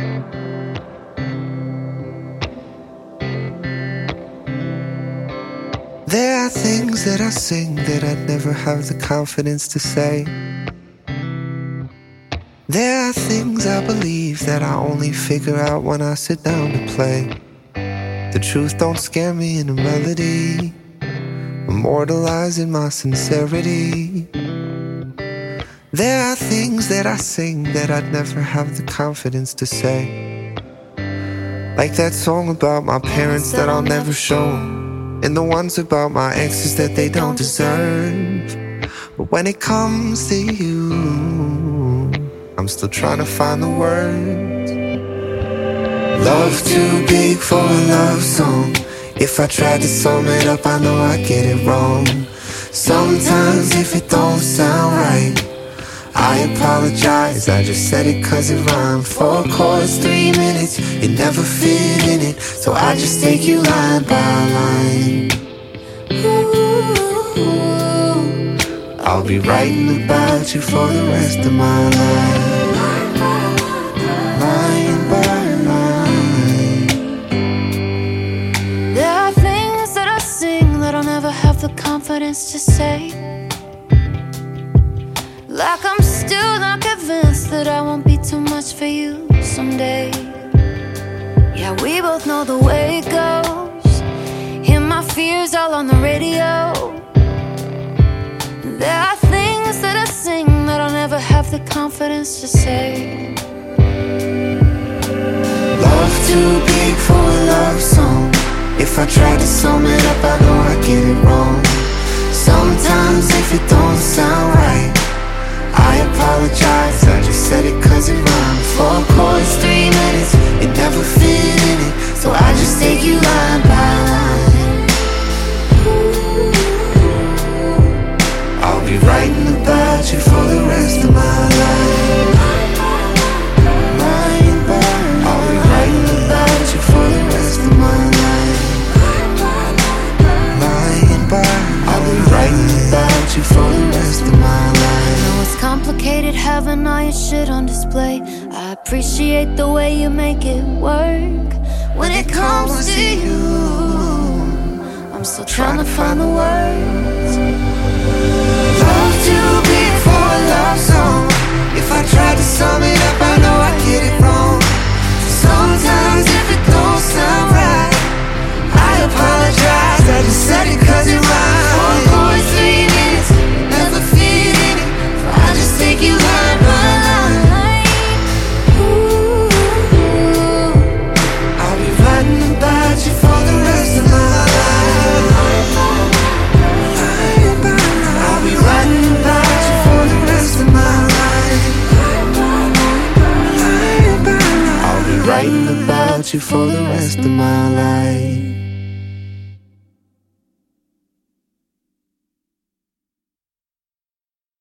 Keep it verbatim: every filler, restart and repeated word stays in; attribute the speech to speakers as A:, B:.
A: There are things that I sing that I'd never have the confidence to say. There are things I believe that I only figure out when I sit down to play. The truth don't scare me in a melody, immortalizing my sincerity. There are things that I sing that I'd never have the confidence to say. Like that song about my parents that I'll never show, and the ones about my exes that they don't deserve. But when it comes to you, I'm still trying to find the words. Love too big for a love song. If I tried to sum it up, I know I get it wrong. Sometimes if it don't sound right, I apologize, I just said it cause it rhymed. Four chords, three minutes, it never fit in it, so I just take you line by line. Ooh, I'll be writing about you for the rest of my life. Line by line.
B: There are things that I sing that I'll never have the confidence to say. Like I'm still not convinced that I won't be too much for you someday. Yeah, we both know the way it goes. Hear my fears all on the radio. There are things that I sing that I'll never have the confidence to say.
A: Love too big for a love song. If I try to sum it up, I know I get it wrong. Sometimes if it don't sound right, I apologize, I just said it cause it rhymed. Four chords, three minutes, it never fit in it, so I just take you line by line. Ooh, I'll be writing about you for the rest of my life. Line by line. I'll be writing about you for the rest of my life. Line by line. I'll be writing about you for the rest of my life.
B: It's complicated having all your shit on display. I appreciate the way you make it work. When it comes to you, I'm still trying to find the words.
A: Love too big for a love song. If I tried to sum it up, I know I get it wrong. Sometimes if it don't sound right, I apologize, I just said it cause it rhymes. Four chords, three minutes, never fit in it, so I just take you line by line. Ooh, I'll be writing about you for the rest of my life. Line by line. I'll be writing about you for the rest of my life. Line by line. I'll be writing about you for the rest of my life.